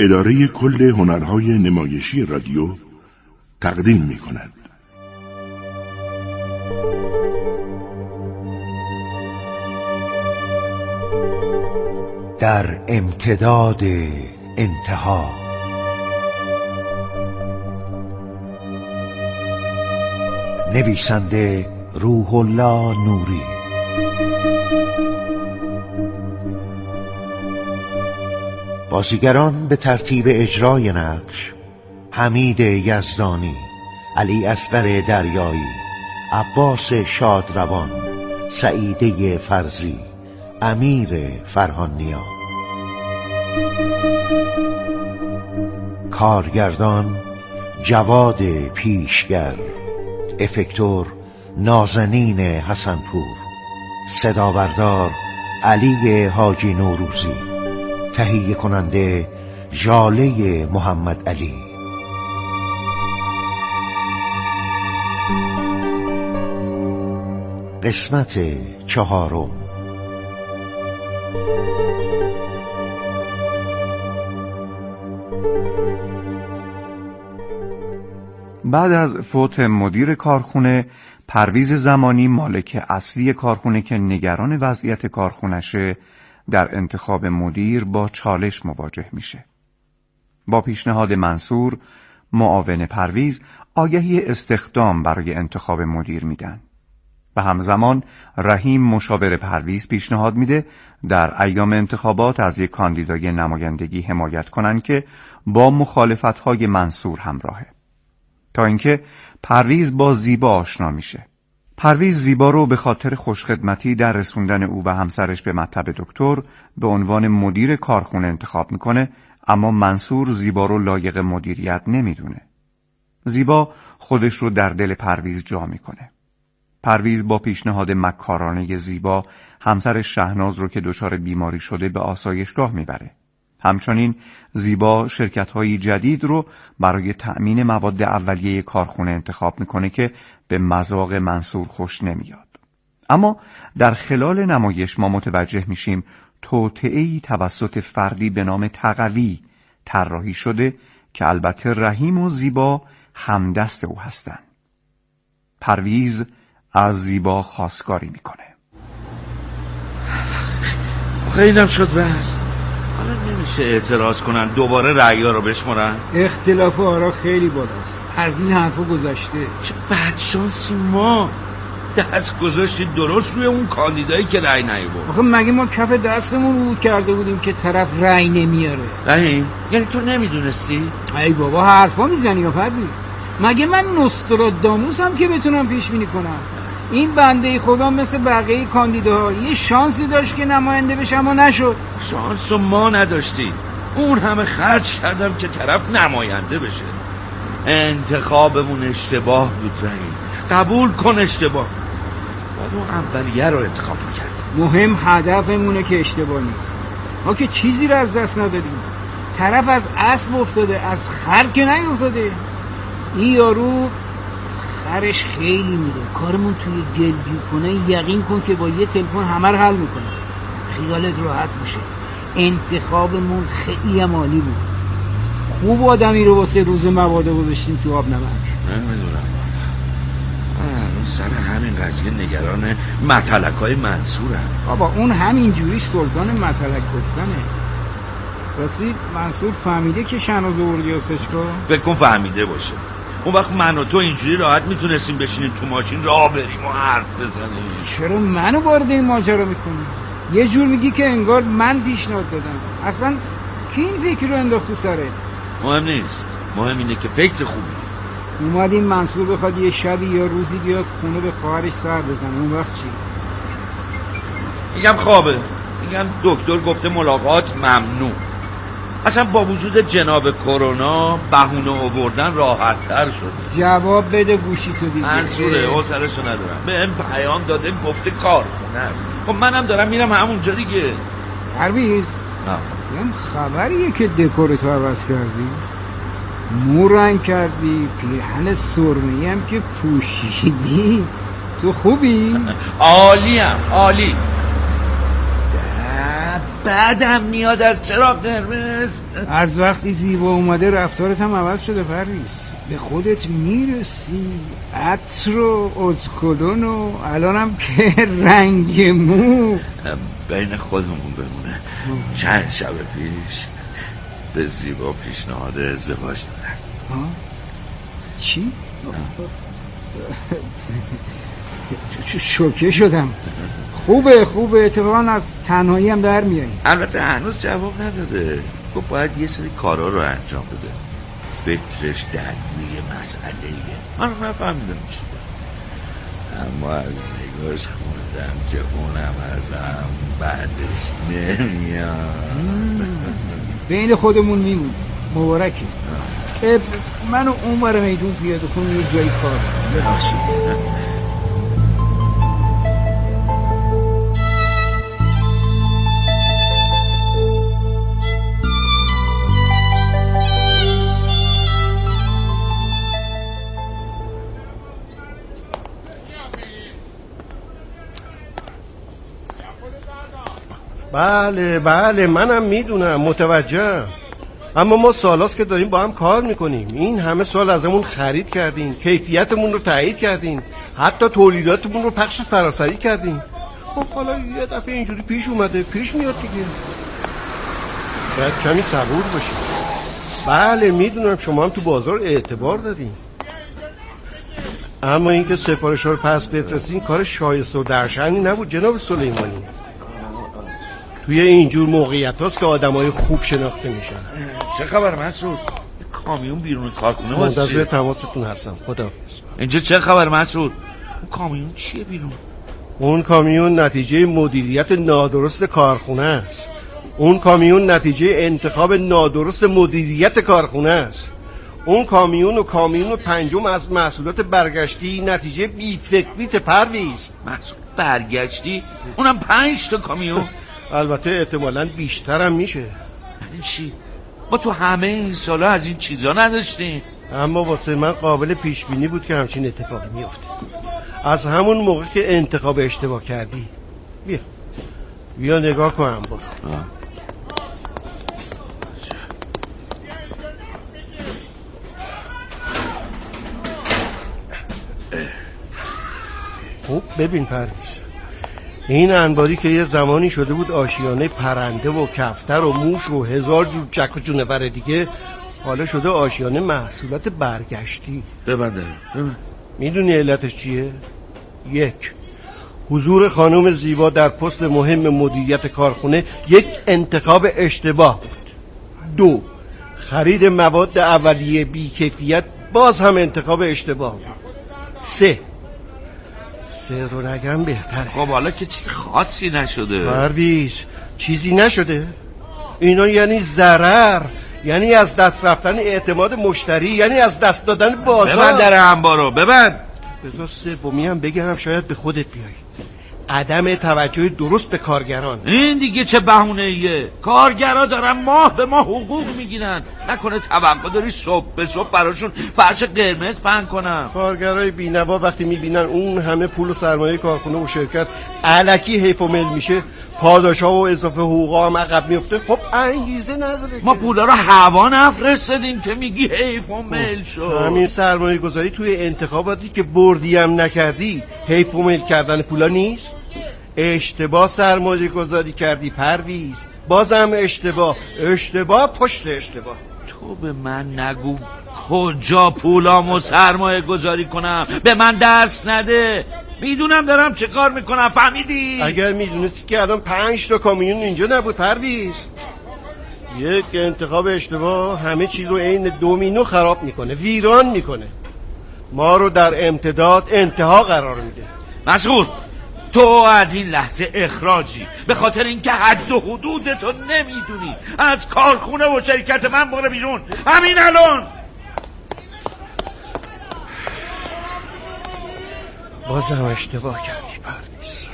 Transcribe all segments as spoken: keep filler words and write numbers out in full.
اداره کل هنرهای نمایشی رادیو تقدیم می کند. در امتداد انتها. نویسنده روح الله نوری. بازیگران به ترتیب اجرای نقش: حمید یزدانی، علی اصغر دریایی، عباس شادروان، سعیده فرزی، امیر فرهانیا. کارگردان: جواد پیشگر، افکتور: نازنین حسنپور، صدابردار: علی حاجی نوروزی، تهیه کننده: ژاله محمد علی. قسمت چهارم. بعد از فوت مدیر کارخونه، پرویز زمانی مالک اصلی کارخونه که نگران وضعیت کارخونشه، در انتخاب مدیر با چالش مواجه میشه. با پیشنهاد منصور، معاون پرویز، آگهی استخدام برای انتخاب مدیر میدن. و همزمان رحیم مشاور پرویز پیشنهاد میده در ایام انتخابات از یک کاندیدای نمایندگی حمایت کنن که با مخالفت‌های منصور همراهه. تا اینکه پرویز با زیبا آشنا میشه. پرویز زیبا رو به خاطر خوشخدمتی در رسوندن او و همسرش به مطب دکتر به عنوان مدیر کارخونه انتخاب میکنه، اما منصور زیبا رو لایق مدیریت نمیدونه. زیبا خودش رو در دل پرویز جا میکنه. پرویز با پیشنهاد مکارانه زیبا همسر شهناز رو که دچار بیماری شده به آسایشگاه میبره. همچنین زیبا شرکت‌های جدید رو برای تأمین مواد اولیه کارخونه انتخاب میکنه که به مذاق منصور خوش نمیاد. اما در خلال نمایش ما متوجه میشیم توطئه‌ای توسط فردی به نام تقوی طراحی شده که البته رحیم و زیبا همدست او هستند. پرویز از زیبا خواستگاری میکنه. خیلی شد وز حالا نمیشه اعتراض کنن دوباره رأی‌ها رو بشمارن؟ اختلاف آرا خیلی بالاست. از این حرفا گذشته. چه بدشانسی ما دست گذاشتید درست روی اون کاندیدایی که رأی نیاورد. آخه مگه ما کف دستمون رو کرده بودیم که طرف رأی نمیاره؟ رحیم یعنی تو نمیدونستی؟ ای بابا حرفا میزنی یا پرویز؟ مگه من نوستراداموسم که بتونم پیش بینی کنم؟ این بنده خدا مثل بقیه کاندیداها یه شانسی داشت که نماینده بشه اما نشد. شانسو ما نداشتیم. اون همه خرج کردم که طرف نماینده بشه. انتخابمون اشتباه بود رحیم. قبول کن اشتباه. باید اون اولیه رو انتخاب می‌کردیم. مهم هدفمونه که اشتباه نیست. ما که چیزی رو از دست ندادیم. طرف از اسب افتاده، از خر که نیفتاده. این یارو خرش خیلی میره. کارمون توی گلگیر کنه یقین کن که با یه تلفن همه رو حل میکنه. خیالت راحت باشه. انتخابمون خیلی عالی بود. خوب آدمی رو واسه روز مبادا گذاشتیم تو آب نمک. نمیدونم من سر همین قضیه نگران مطلقای منصورم. بابا اون همین جوری سلطان مطلق گفتنه. راستی منصور فهمیده که شهناز آوردی آسایشگاه؟ فکر کن فهمیده باشه. اون وقت من و تو اینجوری راحت میتونستیم بشینیم تو ماشین راه بریم و حرف بزنیم. چرا منو وارد این ماجرا میکنی؟ یه جور میگی که انگار من پیشنهاد دادم. اصلا کی این فکر رو انداخت تو سرت؟ مهم نیست. مهم اینه که فکر خوبی. اومد این منصور بخواد یه شبی یا روزی بیاد خونه به خواهرش سر بزنه، اون وقت چی؟ میگم خوابه. میگم دکتر گفته ملاقات ممنوع. اصلا با وجود جناب کرونا بهونه آوردن راحت تر شده. جواب بده گوشی تو دیگه. منصوره حوصله‌شو ندارم. به این پیام داده گفته کارخونه است. خب منم دارم میرم همونجا دیگه. پرویز نه یه خبریه که دکورتو عوض کردی؟ مو رنگ کردی، پیرهن سرمه‌ای هم که پوشیدی. تو خوبی؟ عالیم عالی. بعدم میاد از چراغ قرمز. از وقتی زیبا اومده رفتارت هم عوض شده پرویز. به خودت میرسی، عطر و ادکلون و الانم که رنگ مو. بین خودمون بمونه. چند شب پیش به زیبا پیشنهاد ازدواج دادن. چی؟ شوکه شدم. خوبه خوبه، اتفاقا از تنهایی هم در میایی. البته هنوز جواب نداده. گفت باید یه سری کارا رو انجام بده. فکرش درگیری مسئله‌ایه. من نفهمیدم چی اما از نگاش خوندم که اونم ازم بعدش نمیاد. بین خودمون میمون. مبارکه. منو اون بر میدون پیاده کن یه جایی کار ببخشید. بله بله منم میدونم، متوجهم. اما ما سالاست که داریم با هم کار میکنیم. این همه سال ازمون خرید کردین، کیفیتمون رو تایید کردین، حتی تولیداتمون رو پخش سراسری کردین. خب حالا یه دفعه اینجوری پیش اومده، پیش میاد دیگه. باید کمی صبور باشید. بله میدونم شما هم تو بازار اعتبار دارین، اما اینکه سفارش ها رو پس بفرستین کار شایسته و درشانی نبود جناب سلیمانی. توی اینجور موقعیت هاست که آدم های خوب شناخته میشن. چه خبر مسعود؟ کامیون بیرون کارخونه واسه منتظر تماستون هستم. خداحافظ. اینجا چه خبر مسعود؟ اون کامیون چیه بیرون؟ اون کامیون نتیجه مدیریت نادرست کارخونه است. اون کامیون نتیجه انتخاب نادرست مدیریت کارخونه است. اون کامیون و کامیون پنجم از محصولات برگشتی نتیجه بیفکریت پرویز. محصول برگشتی؟ اونم پنج تا کامیون؟ البته احتمالاً بیشتر هم میشه. این چی؟ ما تو همه این سالا از این چیزا نداشتیم. اما واسه من قابل پیش بینی بود که همچین اتفاقی میفته. از همون موقع که انتخاب اشتباه کردی. بیا بیا نگاه کنم برو. خب ببین پرویز، این انباری که یه زمانی شده بود آشیانه پرنده و کفتر و موش و هزار جور چک و جونور دیگه، حالا شده آشیانه محصولات برگشتی. ببنده ببند. میدونی علتش چیه؟ یک، حضور خانم زیبا در پست مهم مدیریت کارخونه یک انتخاب اشتباه بود. دو، خرید مواد اولیه بی‌کیفیت باز هم انتخاب اشتباه بود. سه، سه رو نگم بهتره. خب حالا که چیز خاصی نشده. پرویز چیزی نشده؟ اینا یعنی ضرر، یعنی از دست رفتن اعتماد مشتری، یعنی از دست دادن بازار. ببند در انبارو ببند. بذار سومی هم بگم شاید به خودت بیایی. عدم توجه درست به کارگران. این دیگه چه بهونه ایه؟ کارگرا دارن ماه به ماه حقوق میگیرن، نکنه توقع داری صبح به صبح براشون فرش قرمز پهن کنم؟ کارگرای بی‌نوا وقتی میبینن اون همه پول و سرمایه کارخونه و شرکت الکی حیف و مل میشه، پاداشا و اضافه حقوقا هم عقب میفته، خب انگیزه نداره. ما پولا رو هوا نفرستادیم که میگی حیف و مل شد. همین سرمایه گذاری توی انتخاباتی که بردی هم نکردی حیف و مل کردن پولا نیست؟ اشتباه سرمایه گذاری کردی پرویز، بازم اشتباه، اشتباه پشت اشتباه. تو به من نگو کجا پولامو سرمایه گذاری کنم، به من درس نده، میدونم دارم چه کار میکنم، فهمیدی؟ اگر میدونستی که الان پنج تا کامیون اینجا نبود پرویز. یک انتخاب اشتباه همه چیز رو عین دومینو خراب میکنه، ویران میکنه، ما رو در امتداد انتها قرار میده. مسعود تو از این لحظه اخراجی، به خاطر اینکه حد و حدود تو نمیدونی. از کارخونه و شرکت من برو بیرون همین الان. بازم اشتباه کردی پرویز.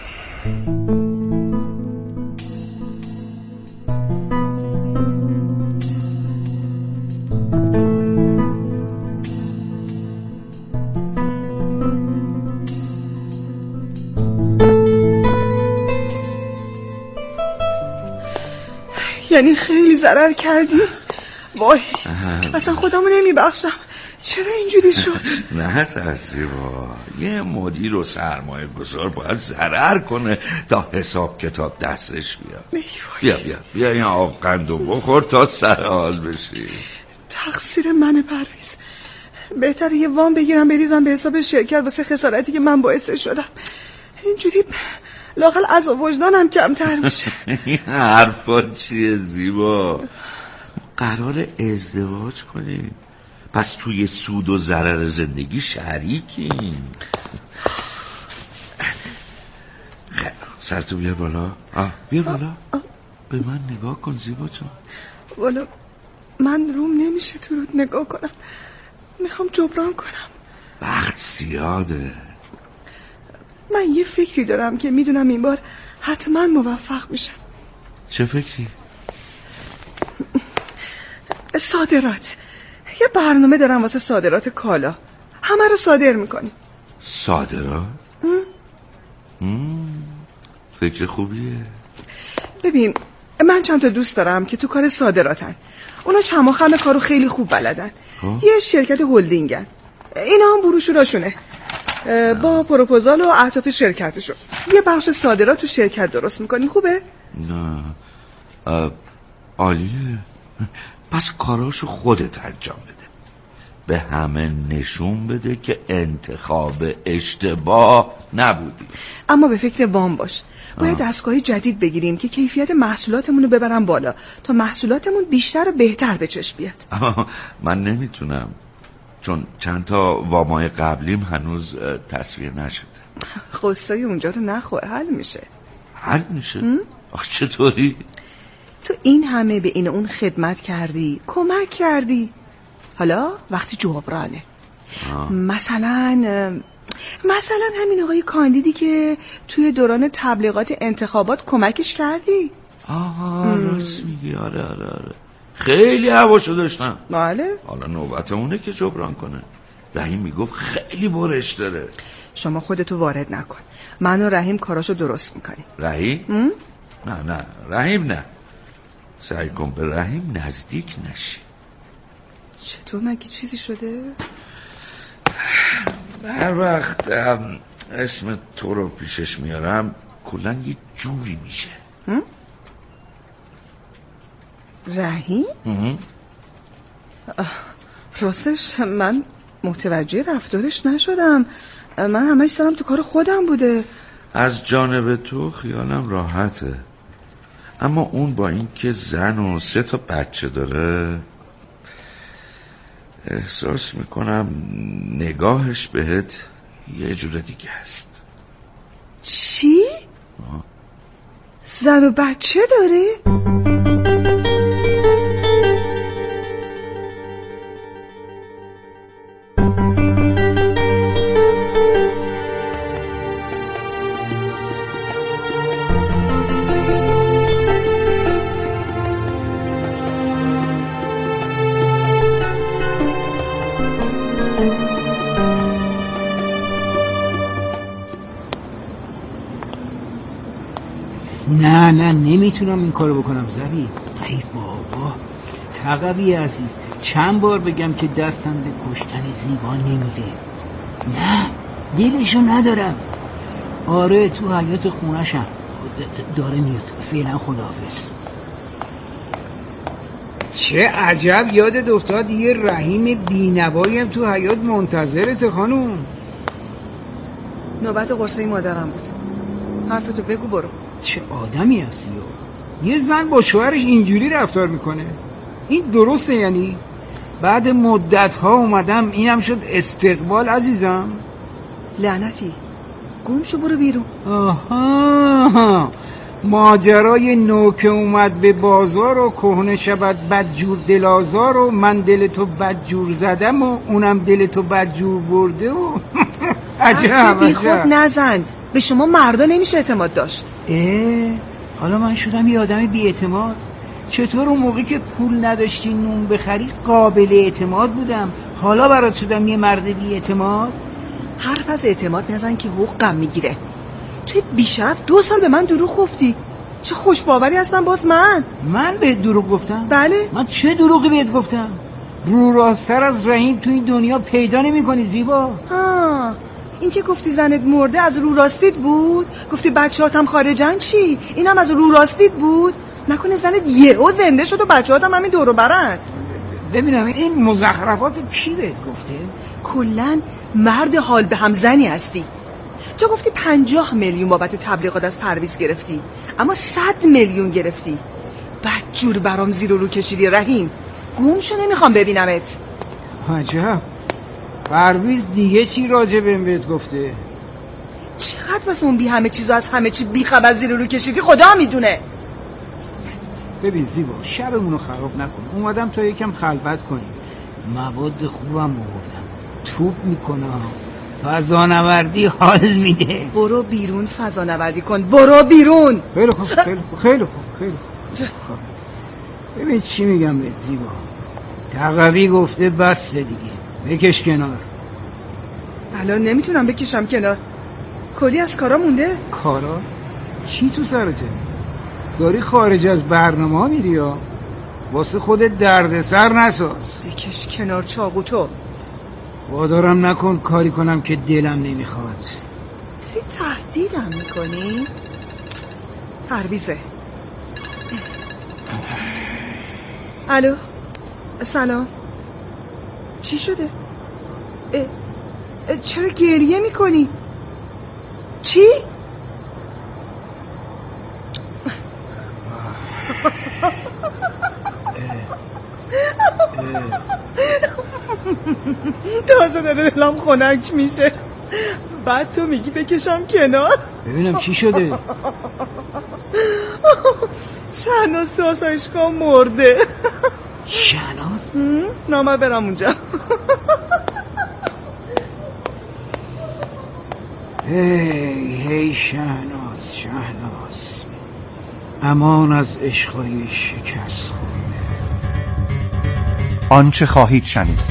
یعنی خیلی ضرر کردی؟ وای اصلا خودمو نمیبخشم. چرا اینجوری شد؟ نه ترسی با یه مدیر و سرمایه گذار باید ضرر کنه تا حساب کتاب دستش بیاد. بیا بیا بیا این آب قندو بخور تا سر حال بشی. تقصیر منه پرویز. بهتره یه وام بگیرم بریزم به حساب شرکت واسه خسارتی که من باعث شدم. اینجوری لااقل عذاب وجدانم کمتر میشه. این حرفا چیه زیبا؟ قرار ازدواج کنیم، پس توی سود و ضرر زندگی شریکیم. خیلی سرتو بیار بالا. آه بیار بالا. به من نگاه کن زیبا جان. والا من روم نمیشه تو رود نگاه کنم. میخوام جبران کنم. وقت زیاده. من یه فکری دارم که میدونم این بار حتما موفق میشم. چه فکری؟ صادرات. یه برنامه دارم واسه صادرات کالا. همه رو صادر میکنیم. صادرات؟ فکر خوبیه. ببین من چند تا دوست دارم که تو کار صادراتن. اونا چماخم کارو خیلی خوب بلدن. ها؟ یه شرکت هلدینگن. اینا هم بروشوراشونه با پروپوزال و اهداف شرکتشون. یه بخش صادرات تو شرکت درست میکنیم. خوبه؟ نه عالیه. پس کاراشو خودت انجام بده. به همه نشون بده که انتخاب اشتباه نبودی. اما به فکر وام باش. باید دستگاهی جدید بگیریم که کیفیت محصولاتمون رو ببرن بالا تا محصولاتمون بیشتر و بهتر به چشم بیاد. من نمیتونم چون چند تا وامای قبلیم هنوز تصویر نشده. خواستای اونجا رو نخور. حل میشه. حل میشه؟ آخ چطوری؟ تو این همه به این اون خدمت کردی، کمک کردی، حالا وقتی جبرانه. آه. مثلا مثلا همین آقای کاندیدی که توی دوران تبلیغات انتخابات کمکش کردی. آها راست میگی. آره آره آره خیلی هواشو داشتم. بله حالا نوبت اونه که جبران کنه. رحیم میگفت خیلی برش داره. شما خودتو وارد نکن. من و رحیم کاراشو درست میکنیم. رحیم؟ نه نه رحیم نه. سعی کن به رحیم نزدیک نشی. چطور مگه چیزی شده؟ هر وقت اسم تو رو پیشش میارم کلاً یه جوری میشه. رحیم؟ راستش من متوجه رفتارش نشدم. من همش سرم تو کار خودم بوده. از جانب تو خیالم راحته، اما اون با این که زن و سه تا بچه داره احساس میکنم نگاهش بهت یه جور دیگه است. چی؟ آه. زن و بچه داره؟ نه نه نمیتونم این کارو بکنم زبی. ای بابا تقوی عزیز، چند بار بگم که دستم به کشتن زیبا نمیده. نه دلشو ندارم. آره تو حیات خونشم داره میاد. فعلا خداحافظ. چه عجب یادت افتاد یه رحیم بینواییم تو حیات منتظرت خانوم. نوبت قرصه مادرم بود. حرفتو بگو برو. چه آدمی هستی؟ یه زن با شوهرش اینجوری رفتار میکنه؟ این درسته؟ یعنی بعد مدت ها اومدم اینم شد استقبال عزیزم؟ لعنتی گم شو برو بیرون. آها ماجرای نو که اومد به بازار و کهنه شود بدجور دلازار و من دل تو بدجور زدم و اونم دل تو بدجور برده و عجب بی خود نزن. به شما مردا نمیشه اعتماد داشت. اه حالا من شدم یه آدم بی اعتماد؟ چطور اون موقعی که پول نداشتی نون بخری قابل اعتماد بودم، حالا برات شدم یه مرد بی اعتماد؟ حرف از اعتماد نزن که حقوقم میگیره. توی بیشرف دو سال به من دروغ گفتی. چه خوش باوری هستم باز من من بهت دروغ گفتم؟ بله. من چه دروغی بهت گفتم؟ رو راستر از رحیم تو این دنیا پیدا نمی کنی زیبا. ها، این که گفتی زنت مرده از رو راستیت بود؟ گفتی بچه‌هات هم خارجن چی؟ اینم از رو راستیت بود؟ نکنه زنت یهو زنده شد و بچه‌هات هم همین دورو برن؟ ببینم این مزخرفات کی بهت گفته؟ کلن مرد حال به هم زنی هستی. تو گفتی پنجاه میلیون بابت تبلیغات از پرویز گرفتی، اما صد میلیون گرفتی. بدجور برام زیر و رو کشیدی رحیم. گم شو، نمیخوام ببینمت. عجب، پرویز دیگه چی راجع بهم بهت گفته؟ چقدر واسه اون بی همه چیزو از همه چی بی خبر زیر و رو کشیدی خدا میدونه. ببین زیبا، شبمونو خراب نکن. اومدم تا یکم خلوت کنیم. مواد خوبم آوردم، توپ میکنم، فضانوردی حال میده. برو بیرون فضانوردی کن، برو بیرون. خیلی خوب خیلی خوب خیلی خوب خیلی خوب. ببین چی میگم بهت زیبا، تقوی گفته بس دیگه، بکش کنار. الان نمیتونم بکشم کنار، کلی از کارا مونده. کارا؟ چی تو سرته؟ داری خارج از برنامه میری یا؟ واسه خودت دردسر نساز. بکش کنار چاقو تو. وادارم نکن کاری کنم که دلم نمیخواد. داری تهدیدم میکنی؟ پرویزه. الو، سلام. چی شده؟ اه، اه، چرا گریه میکنی؟ چی؟ تازه داره دلم خنک میشه، بعد تو میگی بکشم کنار. ببینم چی شده. شهناز تو آسایشگاه مرده. شهناز؟ نامه برم اونجا. هی هی شهناز شهناز، امان از عشقای شکست خورده. آنچه خواهید شنید.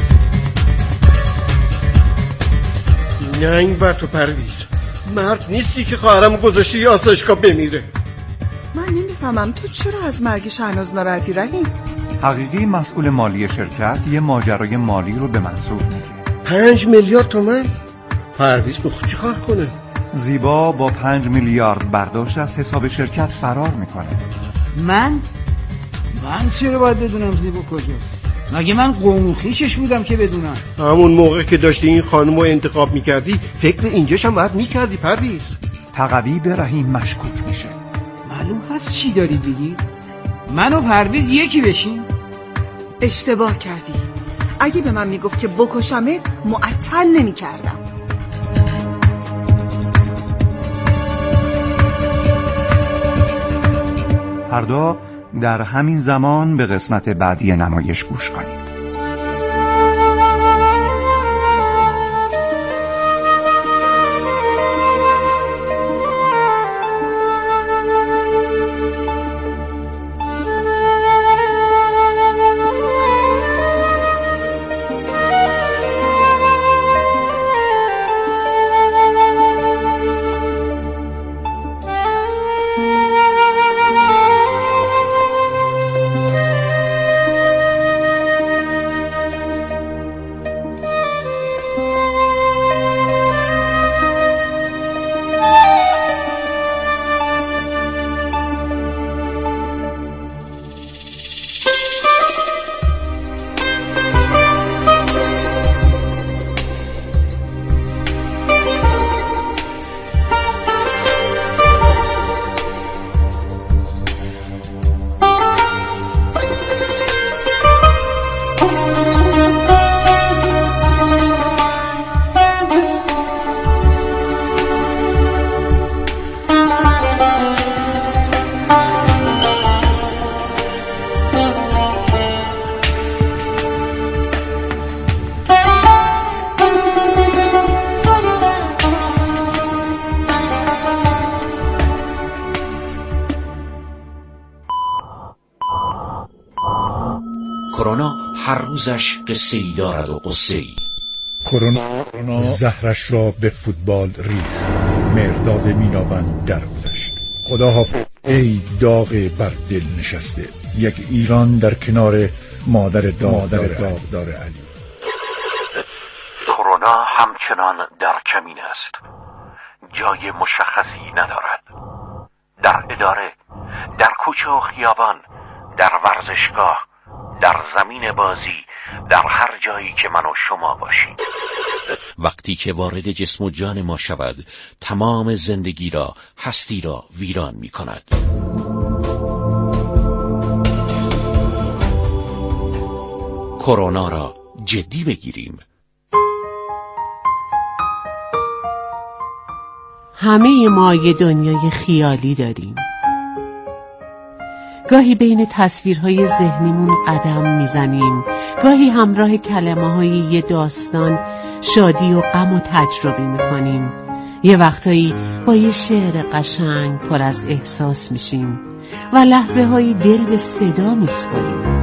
ننگ بر تو پرویز، مرد نیستی که خواهرم گذاشتی یه آسایشگاه بمیره. من نمیفهمم تو چرا از مرگ شهناز ناراحتی رحیم؟ حقیقی مسئول مالی شرکت یه ماجرای مالی رو به منصور میگه. پنج میلیارد تومن؟ پرویز میخواد چی کار کنه؟ زیبا با پنج میلیارد برداشت از حساب شرکت فرار میکنه. من؟ من چرا باید بدونم زیبا کجاست؟ مگه من قوم و خویشش بودم که بدونم؟ همون موقع که داشتی این خانم رو انتخاب میکردی فکر اینجاش هم باید میکردی پرویز. تقوی به رحیم مشکوک میشه. معلوم هست چی داری بگی؟ من و پرویز یکی بشیم؟ اشتباه کردی. اگه به من میگفت که بکشمت معطل نمیکردم. فردا در همین زمان به قسمت بعدی نمایش گوش کنید. کرونا هر روزش قصه ای دارد و قصه ای. کرونا زهرش را به فوتبال ریخت. مرداد میناوند درگذشت. خدا حافظ. ای داغ بر دل نشسته، یک ایران در کنار مادر داغدار داغدار علی. کرونا همچنان در کمین است، جای مشخصی ندارد. در اداره، در کوچه و خیابان، در ورزشگاه، در زمین بازی، در هر جایی که من و شما باشیم. وقتی که وارد جسم و جان ما شود، تمام زندگی را، هستی را ویران می کند. کرونا را جدی بگیریم. همه ما یه دنیای خیالی داریم. گاهی بین تصویرهای ذهنیمون قدم میزنیم، گاهی همراه کلمه‌های یه داستان شادی و غم و تجربه میکنیم. یه وقتایی با یه شعر قشنگ پر از احساس میشیم و لحظه هایی دل به صدا میسپاریم.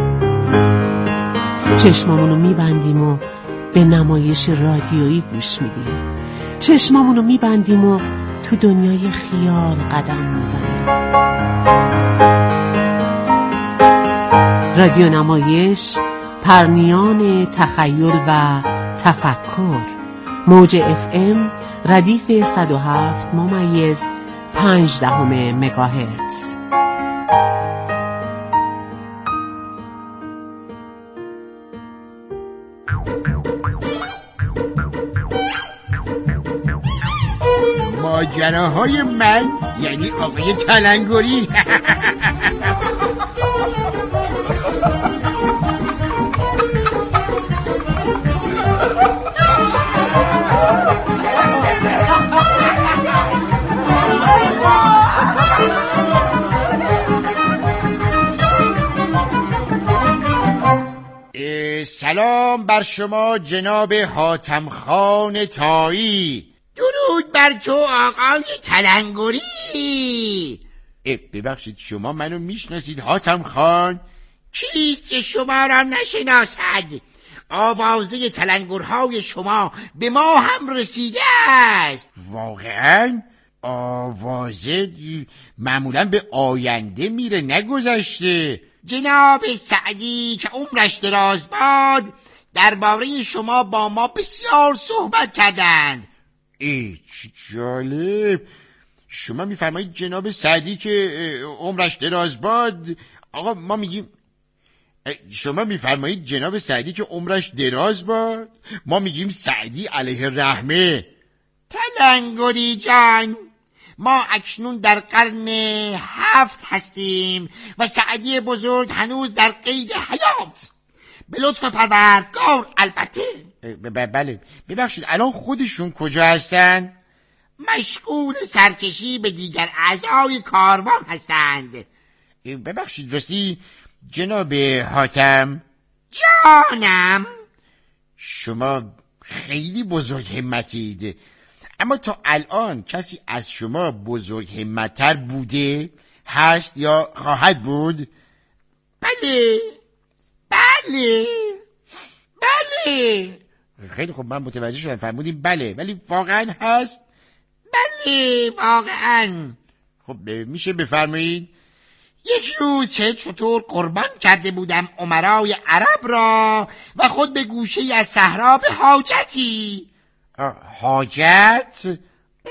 چشمامونو میبندیم و به نمایش رادیویی گوش میدیم. چشمامونو میبندیم و تو دنیای خیال قدم میزنیم. رادیو نمایش، پرنیان تخیل و تفکر. موج اف ام ردیف صد و هفت ممیز پنج دهم مگاهرتز. ماجراهای من یعنی آقای تلنگری. سلام بر شما جناب حاتم خان تایی. درود بر تو آقای تلنگری. ببخشید شما منو میشناسید حاتم خان؟ کیست شما را نشناسد؟ آوازه تلنگرهای شما به ما هم رسیده است. واقعا؟ آوازه معمولا به آینده میره نگذشته. جناب سعدی که عمرش دراز باد درباره شما با ما بسیار صحبت کردند. ای چه جالب. شما میفرمایید جناب سعدی که عمرش دراز باد. آقا ما میگیم شما میفرمایید جناب سعدی که عمرش دراز باد، ما میگیم سعدی علیه رحمه. تلنگری جان، ما اکنون در قرن هفت هستیم و سعدی بزرگ هنوز در قید حیات، به لطف پروردگار البته. بله ببخشید الان خودشون کجا هستن؟ مشغول سرکشی به دیگر اعضای کاروان هستند. ببخشید راستی جناب حاتم جانم، شما خیلی بزرگ همتید، اما تا الان کسی از شما بزرگ همت‌تر بوده، هست یا خواهد بود؟ بله بله بله. خیلی خوب من متوجه شدم، فرمودیم بله، ولی واقعا هست؟ بله واقعا. خب میشه بفرمایید؟ یک روز چه چطور قربان کرده بودم امرای عرب را و خود به گوشه از صحرا به حاجتی. حاجت؟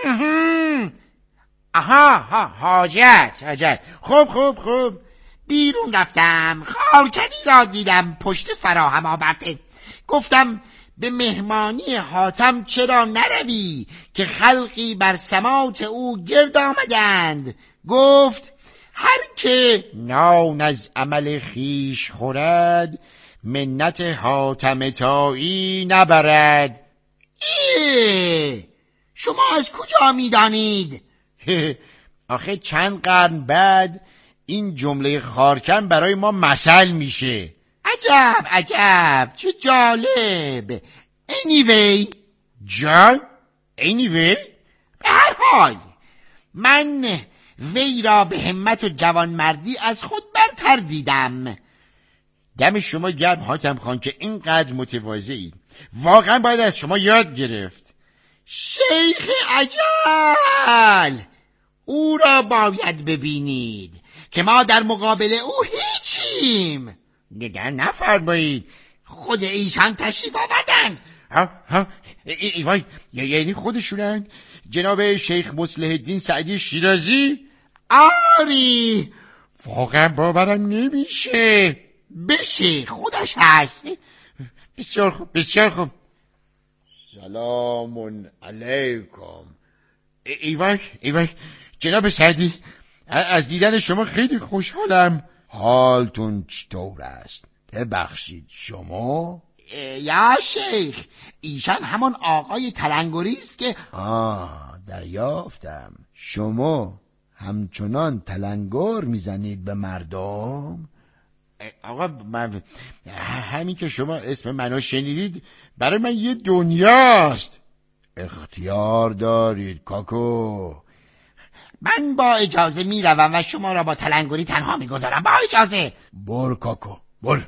آها ها حاجت حاجت. خوب خوب خوب بیرون رفتم، خارکنی را دیدم پشت فراهم آورده. گفتم به مهمانی حاتم چرا نروی که خلقی بر سماط او گرد آمدند. گفت هر که نان از عمل خیش خورد منت حاتم تایی نبرد. ای شما از کجا میدانید؟ آخه چند قرن بعد این جمله خارکن برای ما مثل میشه. عجب عجب چه جالب. anyway جان anyway به هر حال من وی را به همت و جوانمردی از خود برتر دیدم. دم شما گرم حاتم خان که اینقدر متواضعید، واقعا باید از شما یاد گرفت. شیخ عجل، او را باید ببینید که ما در مقابل او هیچیم. نگر نفرمایید، خود ایشان تشریف آوردند. ها ها ای وای، یعنی خودشونن؟ جناب شیخ مصلح الدین سعدی شیرازی؟ آری، واقعا باورم نمیشه. بشه، خودش هست. بسیار خوب، بسیار خوب. سلام علیکم. ای وای، ای وای، جناب سعدی، از دیدن شما خیلی خوشحالم. حالتون چطور است؟ ببخشید، شما؟ یا شیخ، ایشان همون آقای تلنگری است که آه دریافتم. شما همچنان تلنگر میزنید به مردم؟ آقا من همین که شما اسم منو شنیدید برای من یه دنیاست. اختیار دارید کاکو. من با اجازه میروم و شما را با تلنگری تنها میگذارم. با اجازه. بر کاکو بر.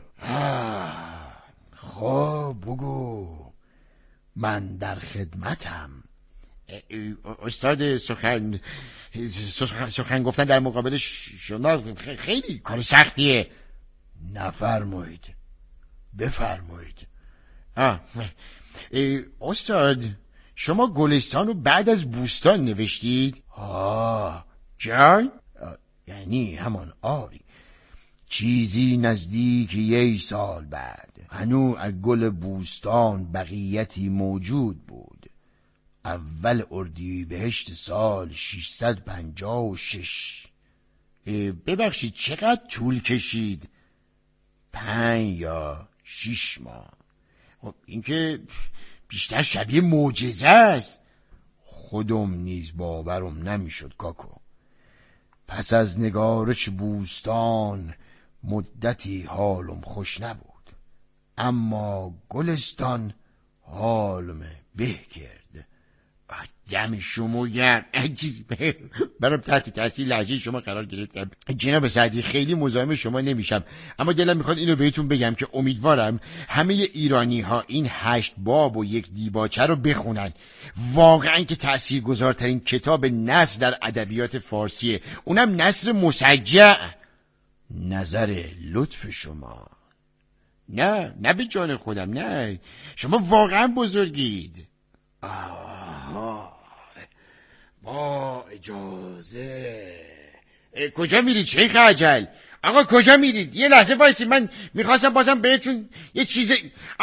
خب بگو، من در خدمتم. استاد سخن سخن گفتن در مقابل شما خیلی کار سختیه. نفرمایید، بفرمایید. آه. استاد، شما گلستان رو بعد از بوستان نوشتید؟ آه جان؟ آه. یعنی همان آری. چیزی نزدیک یک سال بعد هنو از گل بوستان بقیتی موجود بود. اول اردیبهشت سال ششصد و پنجاه و شش. ببخشید چقدر طول کشید؟ پنج یا شش ماه. خب این که بیشتر شبیه معجزه است. خودم نیز باورم نمیشد کاکو. پس از نگارش بوستان مدتی حالم خوش نبود، اما گلستان حالم به کرد. دم شما گرم. چیزی برام تحت تاثیر لهجه شما قرار گرفتم. جناب سعدی، خیلی مزاحم شما نمیشم، اما دلم میخواد اینو بهتون بگم که امیدوارم همه ایرانی ها این هشت باب و یک دیباچه رو بخونن. واقعا که تاثیرگذارترین کتاب نثر در ادبیات فارسیه، اونم نثر مسجع. نظر لطف شما. نه نه به جان خودم، نه، شما واقعا بزرگید. آها، با اجازه. کجا میرید شیخ عجل؟ آقا کجا میرید؟ یه لحظه وایسی، من میخواستم بازم بهتون یه چیز.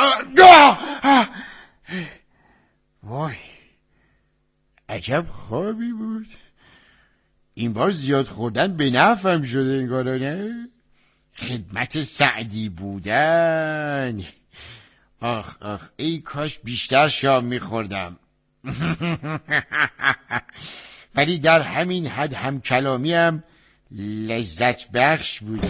وای، عجب خوابی بود. این بار زیاد خوردن به نفعم شده انگارا، نه؟ خدمت سعدی بودن. آخ آخ، ای کاش بیشتر شام میخوردم. ولی در همین حد هم کلامیم لذت بخش بود.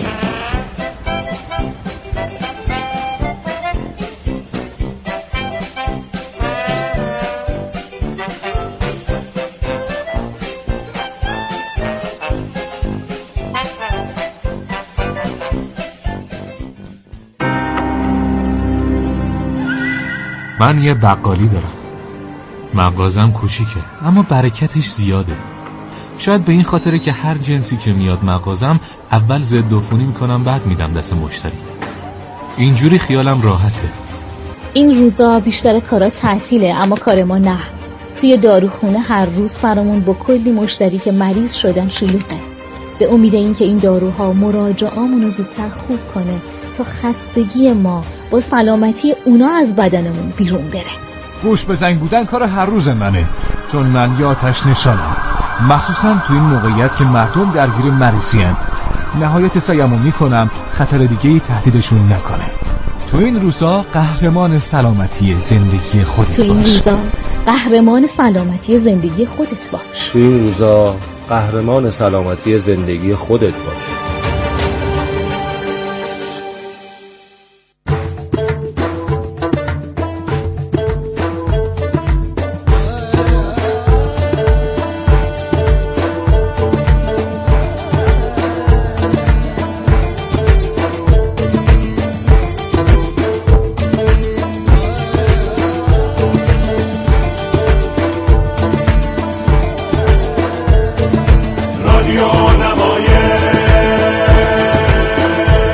من یه بقالی دارم. مغازم کوچیکه اما برکتش زیاده. شاید به این خاطره که هر جنسی که میاد مغازم اول ضد عفونی میکنم بعد میدم دست مشتری. اینجوری خیالم راحته. این روزا بیشتر کارا تعطیله اما کار ما نه. توی داروخونه هر روز فرامون با کلی مشتری که مریض شدن شلوغه. به امید این که این داروها مراجعامونو زودتر خوب کنه تا خستگی ما با سلامتی اونا از بدنمون بیرون بره. گوش به زنگ بودن کار هر روز منه، چون من یه آتش نشانم، مخصوصا تو این موقعیت که مردم درگیر مریضی هن. نهایت سعیمو میکنم خطر دیگه‌ای تهدیدشون نکنه. تو این روزا قهرمان سلامتی زندگی خودت تو این باش. روزا قهرمان سلامتی زندگی خودت باش. تو این روزا قهرمان سلامتی زندگی خودت باش.